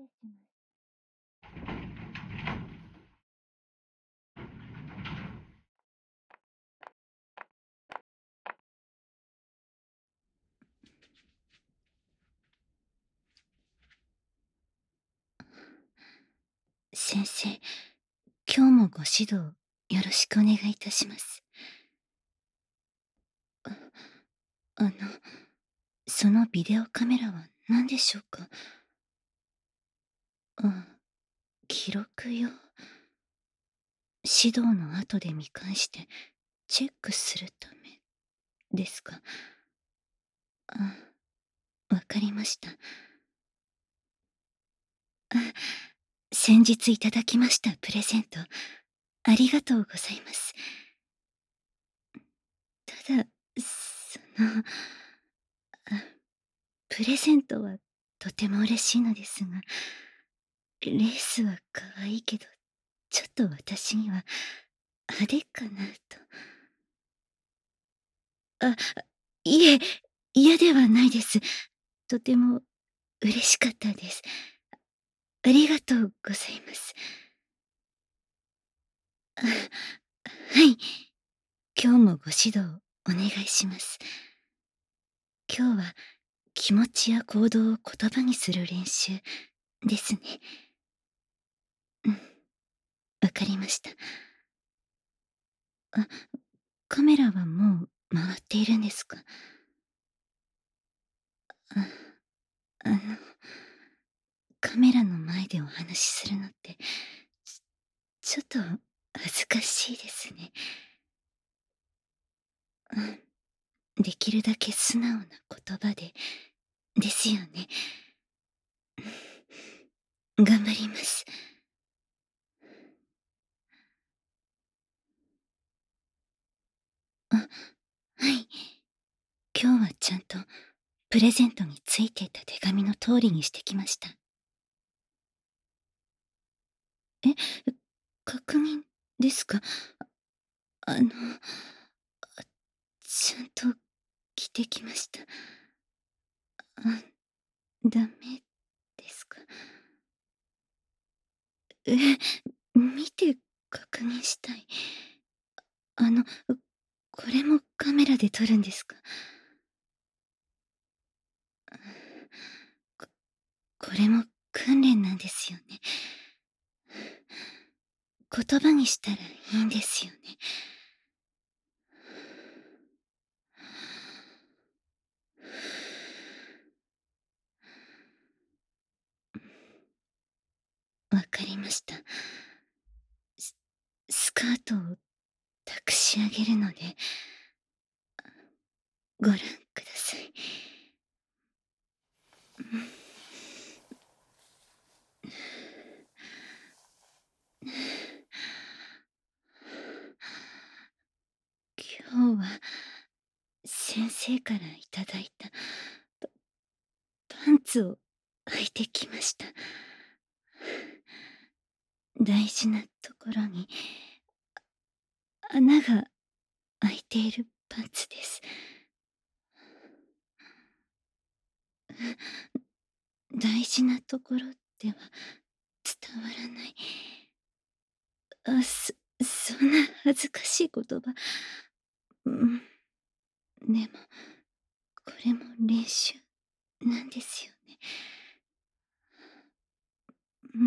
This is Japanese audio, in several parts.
礼します。 先生、今日もご指導よろしくお願いいたします。あの、そのビデオカメラは何でしょうか？記録用。指導の後で見返してチェックするためですか？わかりました。先日いただきましたプレゼント、ありがとうございます。ただ、プレゼントはとても嬉しいのですが、レースは可愛いけど、ちょっと私には派手かなと。あ、いえ、嫌ではないです。とても嬉しかったです。ありがとうございます。はい。今日もご指導お願いします。今日は気持ちや行動を言葉にする練習ですね。わかりました。カメラはもう回っているんですか？ああの、カメラの前でお話しするのって、ちょっと恥ずかしいですね。できるだけ素直な言葉で、ですよね。頑張ります。はい。今日はちゃんとプレゼントについていた手紙の通りにしてきました。え、確認ですか？あの、ちゃんと着てきました。ダメですか？見て確認したい。これもカメラで撮るんですか？ここれも訓練なんですよね。言葉にしたらいいんですよね。わかりました。スカートを託し上げるので、ご覧ください。今日は先生からいただいたパンツを履いてきました。大事なところに穴が開いているパンツです。大事なところでは伝わらない。そんな恥ずかしい言葉。でも、これも練習なんですよね。うん。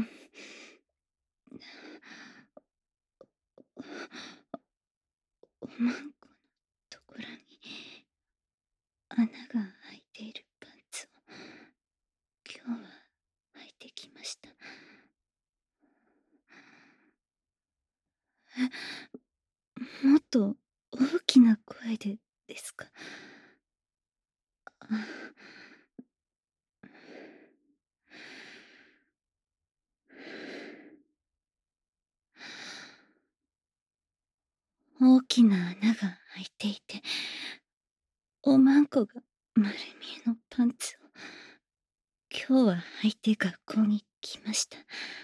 おまんこのところに穴が開いているパンツを今日は履いてきました。もっと大きな声でですか？大きな穴が開いていて、おまんこが丸見えのパンツを今日は履いて学校に来ました。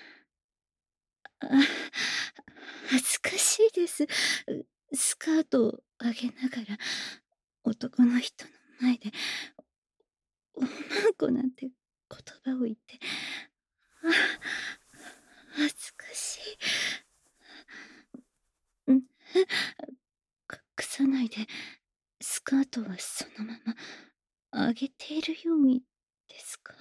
恥ずかしいです。スカートを上げながら男の人の前でおまんこなんて言葉を言って、 隠さないで、スカートはそのまま上げているようにですか？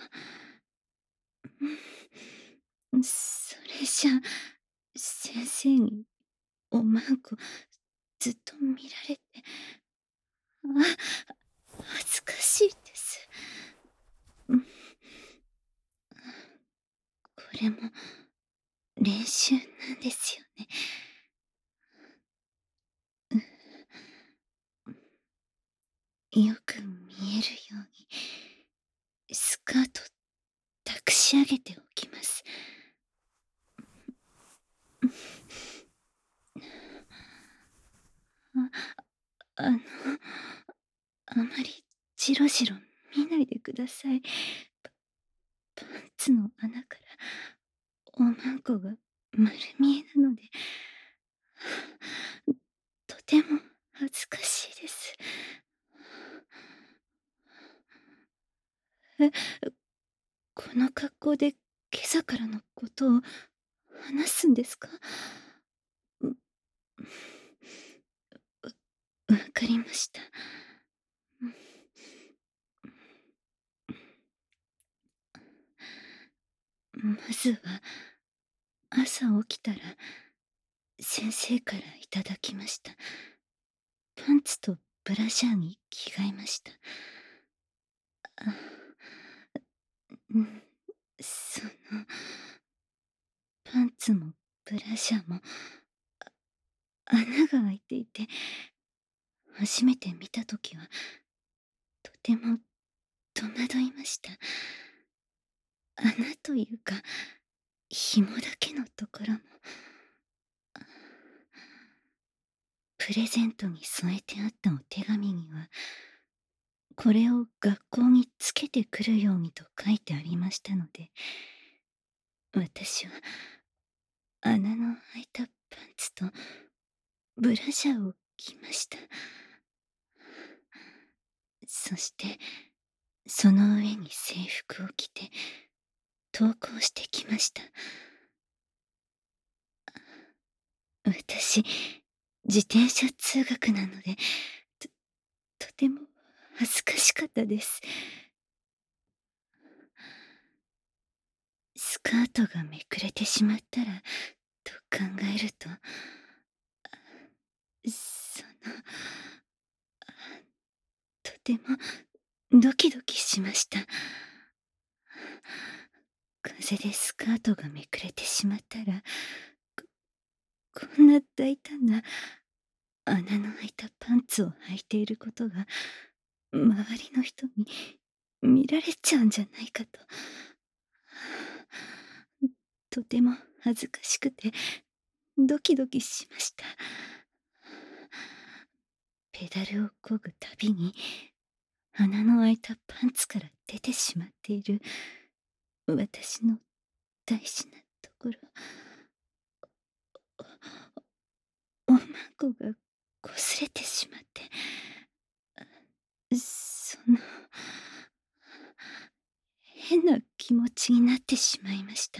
それじゃ、先生におまんこずっと見られて、恥ずかしいです。これも練習なんですよね。よく見えるように、スカート抱くし上げておきます。あの、あまりじろじろ見ないでください。パンツの穴からおまんこが丸見えなので、とても恥ずかしいです。え、この格好で今朝からのことを話すんですか？わかりました。まずは、朝起きたら、先生からいただきました。パンツとブラジャーに着替えました。あ、うん、その、パンツもブラジャーも、穴が開いていて、初めて見たときは、とても戸惑いました。穴というか、紐だけのところも、プレゼントに添えてあったお手紙には、これを学校につけてくるようにと書いてありましたので、私は穴の開いたパンツとブラジャーを着ました。そして、その上に制服を着て、登校してきました。私、自転車通学なので、と、とても恥ずかしかったです。スカートがめくれてしまったら、と考えると、その、とてもドキドキしました。風でスカートがめくれてしまったら、こんな大胆な穴の開いたパンツを履いていることが、周りの人に見られちゃうんじゃないかと。とても恥ずかしくて、ドキドキしました。ペダルを漕ぐたびに、穴の開いたパンツから出てしまっている、私の大事なところ、おまんこが擦れてしまって、その、変な気持ちになってしまいました。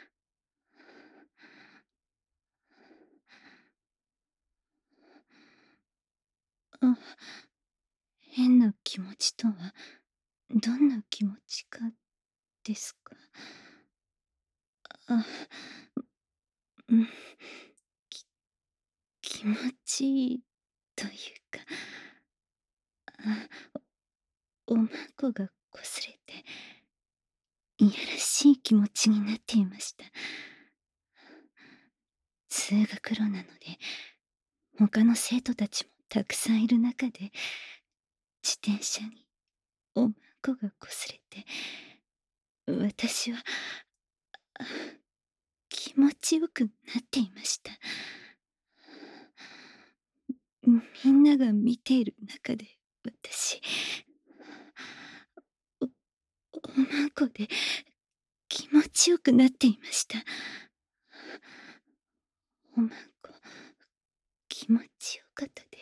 あ、変な気持ちとは、どんな気持ちかですか？あ、うん、気持ちいいというか、あ、おまんこが擦れて、いやらしい気持ちになっていました。通学路なので、他の生徒たちもたくさんいる中で、自転車におまんこが擦れて、私は、あ、気持ちよくなっていました。みんなが見ている中で、私、おおまんこで気持ちよくなっていました。おまんこ、気持ちよかったです。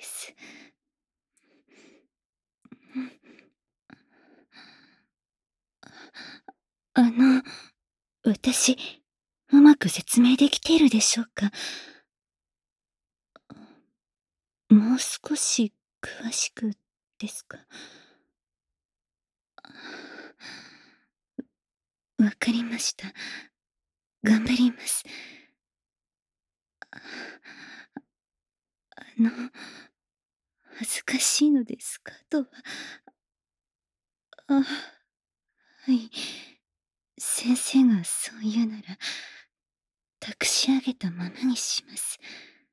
私、うまく説明できているでしょうか？ もう少し詳しくですか？わかりました。頑張ります。あの、恥ずかしいのですか？とは。はい。先生がそう言うなら、託し上げたままにします。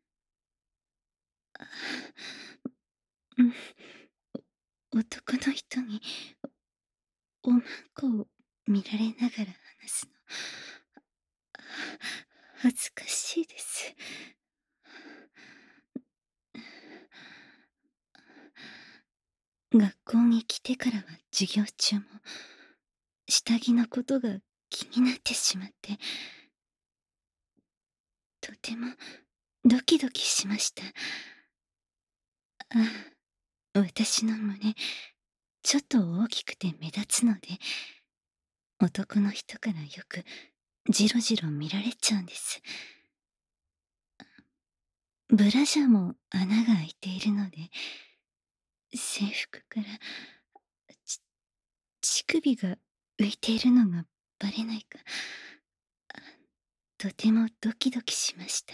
うん、男の人におまんこを見られながら話すの、恥ずかしいです。学校に来てからは授業中も、下着のことが気になってしまって、とてもドキドキしました。私の胸、ちょっと大きくて目立つので、男の人からよくジロジロ見られちゃうんです。ブラジャーも穴が開いているので、制服からち乳首が浮いているのがバレないか、とてもドキドキしました。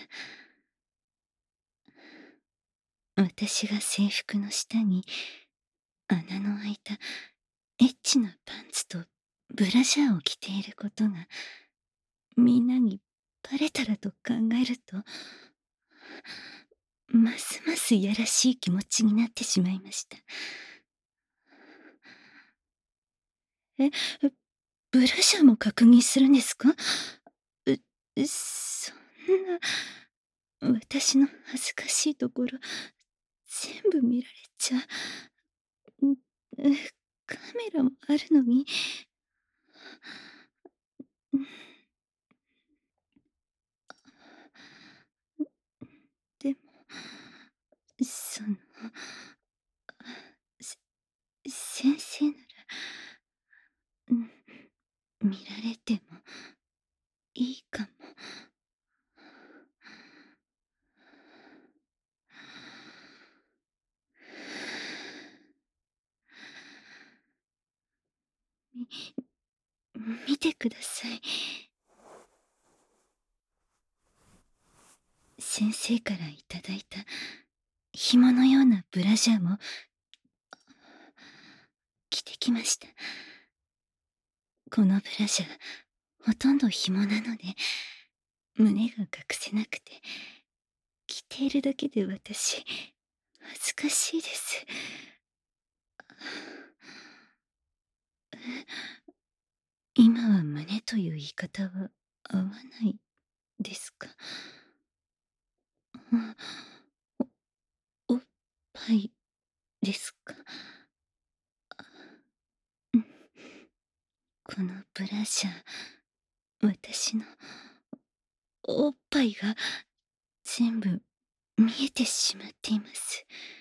私が制服の下に穴の開いたエッチなパンツとブラジャーを着ていることがみんなにバレたらと考えると、ますますいやらしい気持ちになってしまいました。え、ブラジャーも確認するんですか？そんな、私の恥ずかしいところ、全部見られちゃ、ん、カメラもあるのに、ん、でも、その、せ先生なら、見られてもいいかも。見てください。先生からいただいた紐のようなブラジャーも着てきました。このブラジャー、ほとんど紐なので、胸が隠せなくて、着ているだけで私、恥ずかしいです。今は胸という言い方は合わないですか？おっぱいですか？うん、このブラジャー、私のおっぱいが全部見えてしまっています。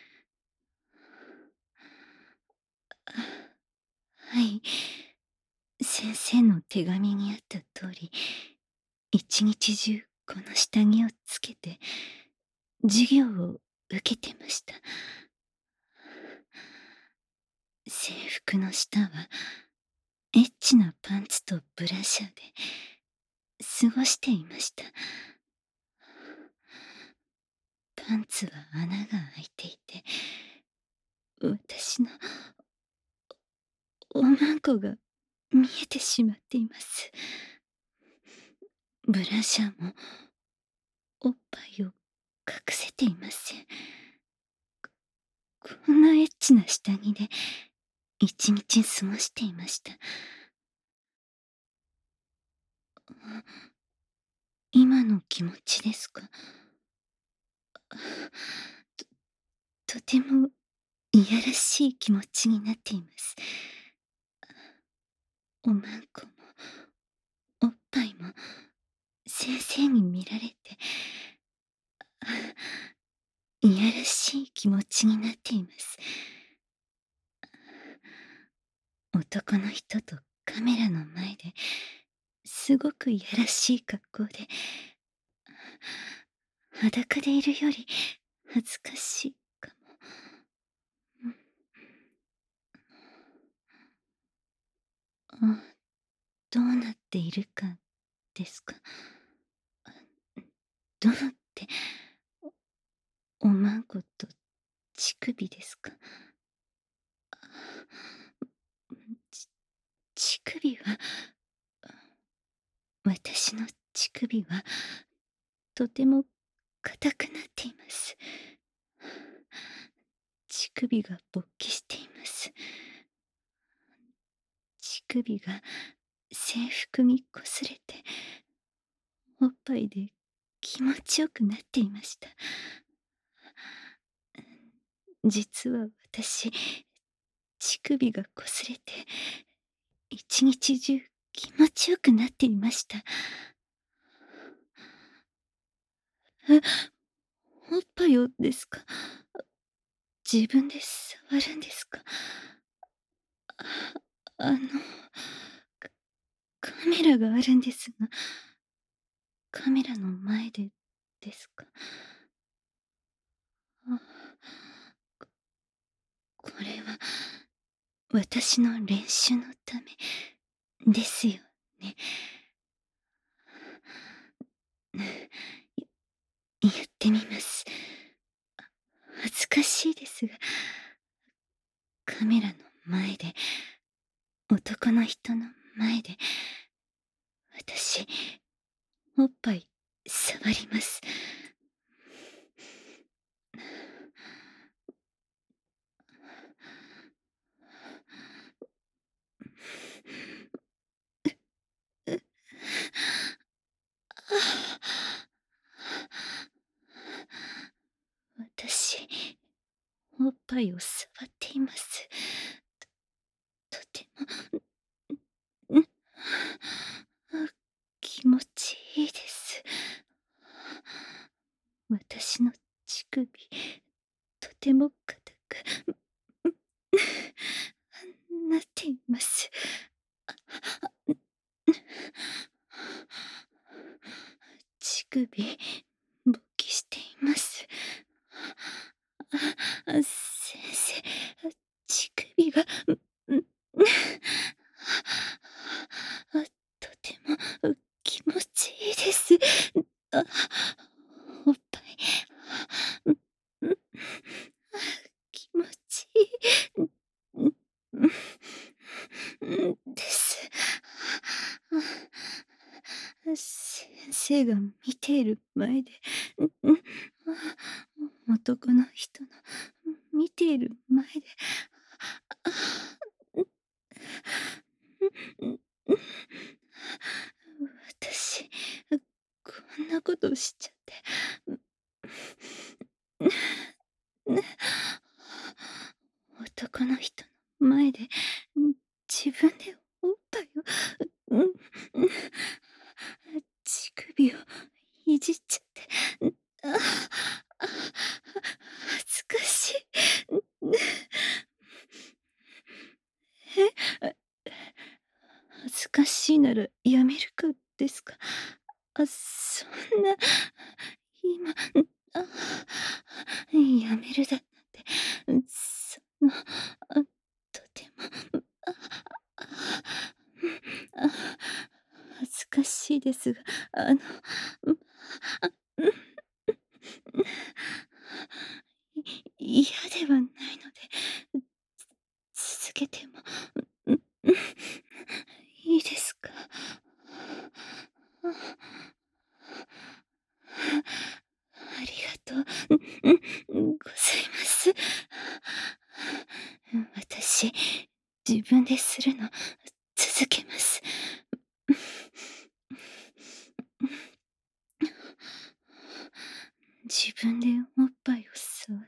はい。先生の手紙にあった通り、一日中この下着をつけて、授業を受けてました。制服の下は、エッチなパンツとブラシャーで過ごしていました。パンツは穴が開いていて、私のおまんこが見えてしまっています。ブラシャーもおっぱいを隠せていません。こんなエッチな下着で一日過ごしていました。今の気持ちですか？とてもいやらしい気持ちになっています。おまんこもおっぱいも先生に見られて、いやらしい気持ちになっています。男の人とカメラの前ですごくいやらしい格好で、裸でいるより恥ずかしい。 あ、どうなっているかですか？どのって、おまごと乳首ですか？ち乳首は私の乳首はとても硬くなっています。乳首が勃起しています。乳首が制服に擦れて、おっぱいで気持ちよくなっていました。実は私、乳首が擦れて、一日中気持ちよくなっていました。おっぱいをですか？自分で触るんですか？あの、カカメラがあるんですが、カメラの前でですか？あ、これは私の練習のためですよね。やってみます。恥ずかしいですが、カメラの前で、男の人の前で、私、おっぱい触ります。私、おっぱいを触っています。とても、気持ちいいです。私の乳首、とても硬くなっています。乳首、勃起しています。先生、乳首が、とても気持ちいいです。あ、おっぱい、気持ちいい、です。先生が見ている前で、男の人の見ている前で、私、こんなことしちゃって。男の人の前で、自分でおっぱいを、乳首をいじっちゃって、恥ずかしい。恥ずかしいならやめるかですか？そんな、今、あ、やめるだなんて、とても、あ、恥ずかしいですが、あ、嫌ではないので、続けても、いいですか？ありがとう、ございます。私、自分でするの続けます。自分でおっぱいを触って、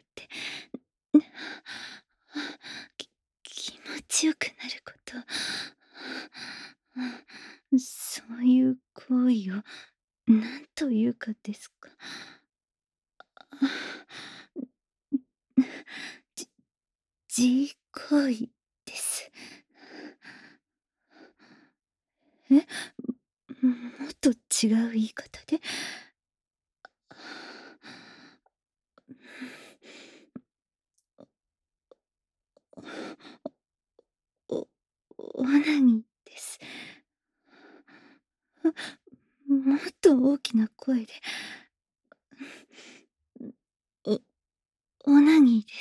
き気持ちよくなること、そういう行為を何というかですか。じ自行為です。え、もっと違う言い方で。おオナニーでもっと大きな声で。おオナニーです。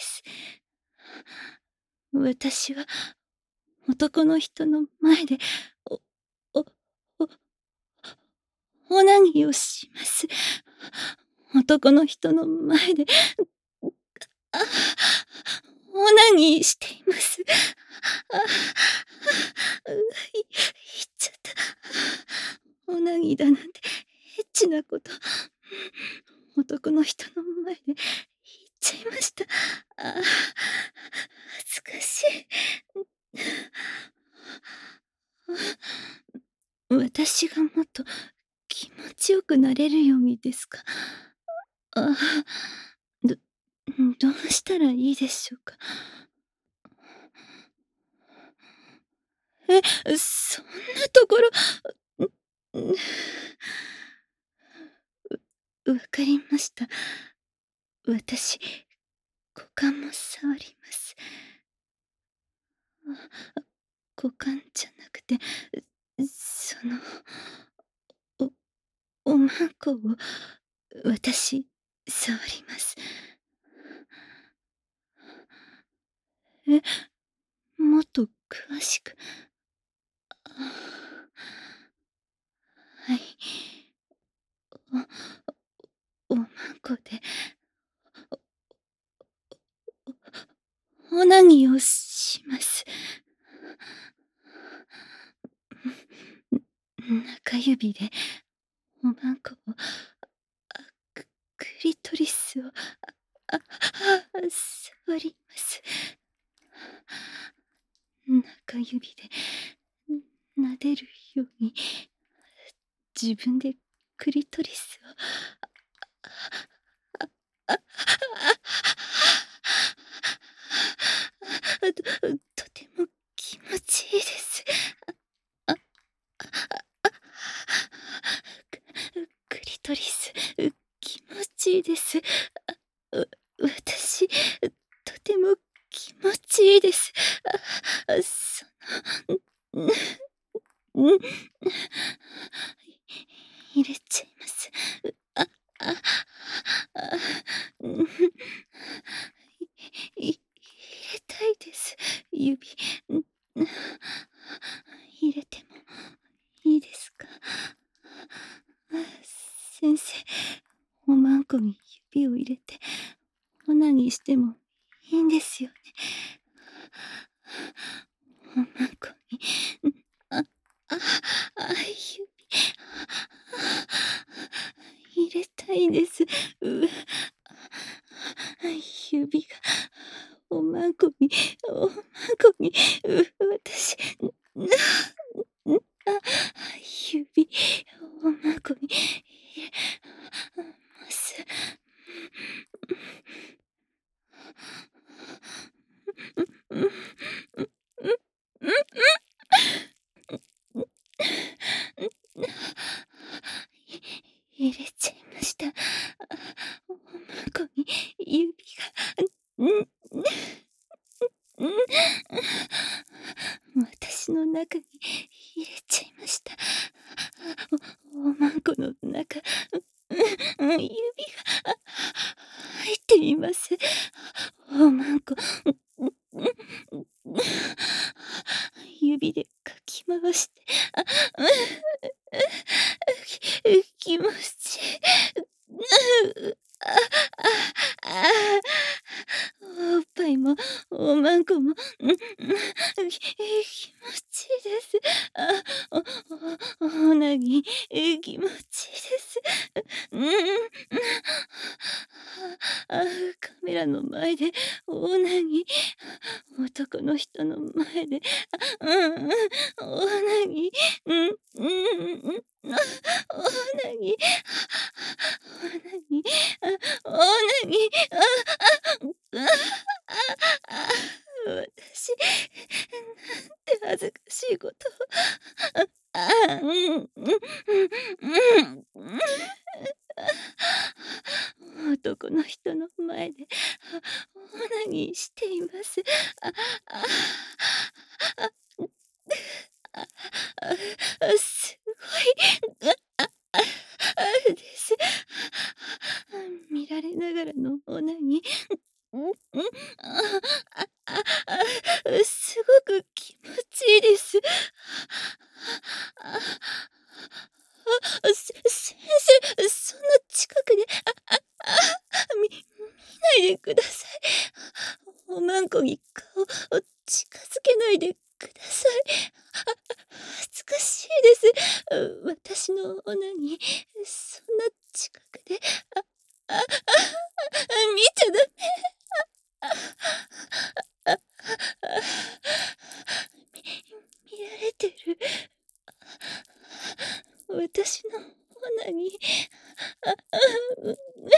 私は男の人の前で、おおおオナニーをします。男の人の前で、あ、オナニーしています。あ、言っちゃった。オナニーだなんて、エッチなこと、男の人の前で言っちゃいました。恥ずかしい。私がもっと気持ちよくなれるようにですか？あどどうしたらいいでしょうか？そんなところ、わかりました。私、股間も触ります。股間じゃなくて、その、おまんこを私、触ります。え、もっと詳しく。はい。おまんこで、オナニーをします。中指でおまんこを、クリトリスを、触ります。中指で撫でるように、自分でクリトリスを、とても気持ちいいです。クリトリス、気持ちいいです。私、とても気持ちいいです。その、入れちゃいます。あ、あ、あ、うん、入れたいです。指、入れてもいいですか？先生、おまんこに指を入れて、オナニーしてもいいんですよね？おまんこに、あ、指、入れたいです。指が、おまんこに、おまんこに、私、あ、指、おまんこに入れます。入れちゃいました。おまんこに指が、私の中に入れちゃいました。おまんこの中、指が入っています。おまんこ、指でかき回して、気持ちいい。あ、あ、おっぱいもおまんこも、気持ちいいです。オナニー、気持ちいいです。うん、カメラの前でオナニー、男の人の前で、オナニー、オナニー、オナニー、オナニー、私、なんて恥ずかしいことを。男の人の前で、オナニーしています。あ、あ、あ、あ、すごい。 先生、そんな近くで、見ないでください。おまんこに顔を近づけないでください。恥ずかしいです。私のオナニー、そんな近くで、見ちゃダメ。見られてる。私のオナニー、こん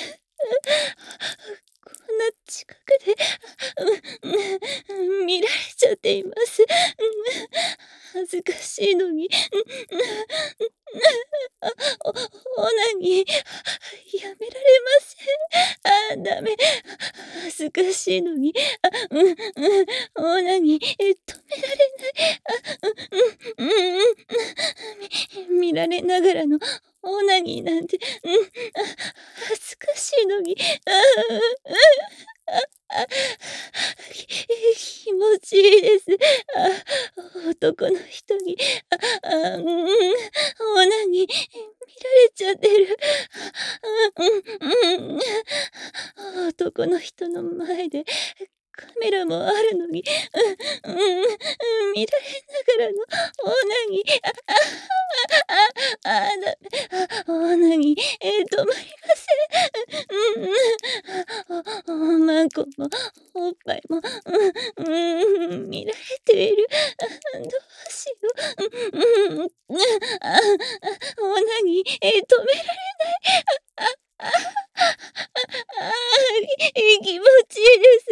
な近くで、見られちゃっています。恥ずかしいのに。おオナニー、やめられません。ダメ。恥ずかしいのに。オナニー、止められない。見られながらのオナニーなんて、恥ずかしいのに。気持ちいいです。男の人に、オナニー見られちゃってる。男の人の前でカメラもあるのに、見られながらのオナニー、ダメ、オナニー、止まりません。マンコもおっぱいも、見られている。どうしよう。オナニー、止められない。気持ちいいです。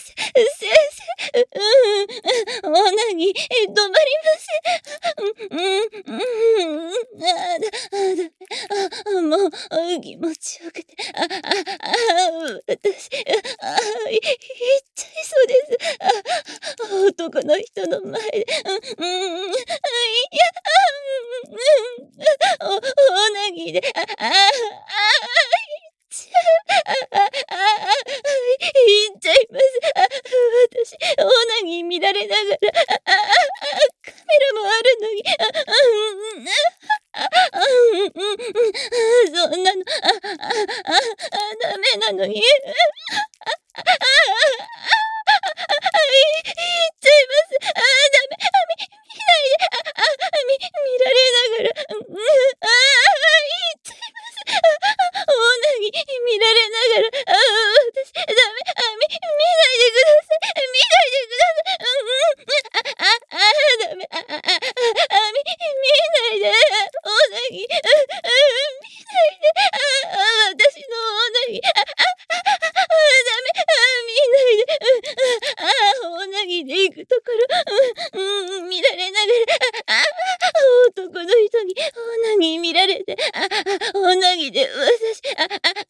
先生、オナニー、止まりません。もう、気持ちよくて、私、言っちゃいそうです。男の人の前で、オナニーで、ちゃ言っちゃいます。私、オナニー見られながら、カメラもあるのに、そんなの、ダメなのに、言っちゃいます。ダメ、見ないで、見られながら、言っちゃいます。オナニー見られながら、私、ダメ、見ないでください。見ないでください。ダメ、見ないで。オナニー、見ないで。私のオナニー、ダメ、見ないで。オナニーで行くところ、見られながら、男の人にオナニー見られて、オナニーで私、言っちゃいます。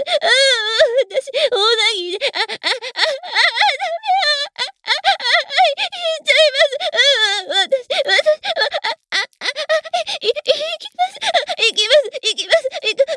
私、オナニーで、言っちゃいます。行きます。行きます。行きます。行く。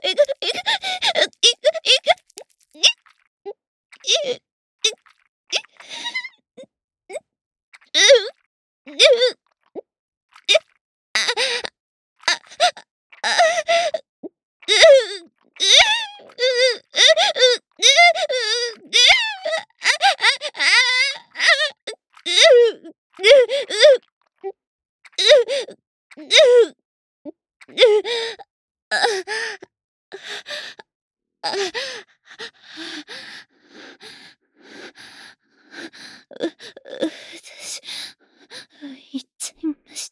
私、言っちゃいました。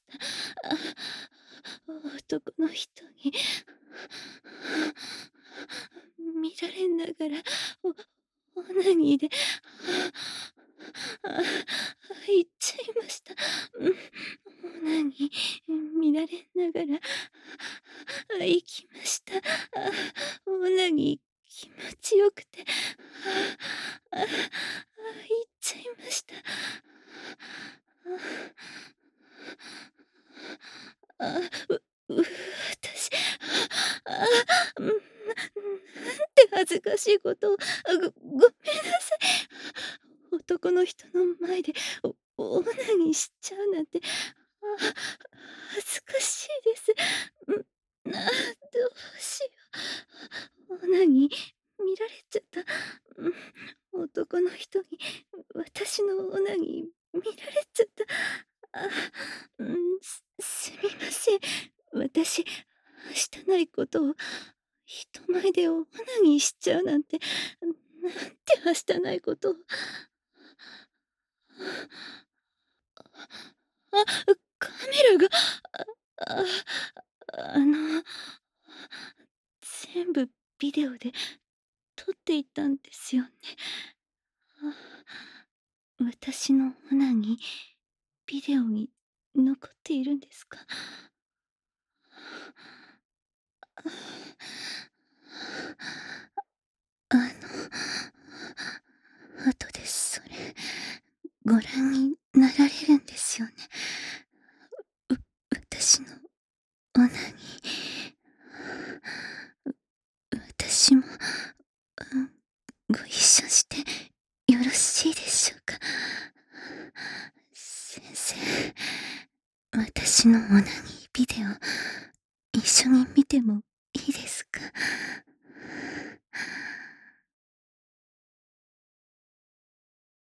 男の人に見られながら、オナニーで、言っちゃいました。オナニー見られながら、行きました。オナニー気持ちよくて、言っちゃいました。私、なんて恥ずかしいことを、ごめんなさい。男の人の前で、オナニーしちゃうなんて、 恥ずかしいです。どうしよう。オナニー見られちゃった。男の人に私のオナニー見られちゃった。すみません。私、汚いことを人前でオナニーしちゃうなんて、なんてはしたないことを。カメラが、あ全部ビデオで撮っていたんですよね。私のオナニー、ビデオに残っているんですか？あの、後でそれ、ご覧になられるんですよね。私のオナニー。私も、ご一緒してよろしいでしょうか？先生、私のオナニービデオ、一緒に見てもいいですか？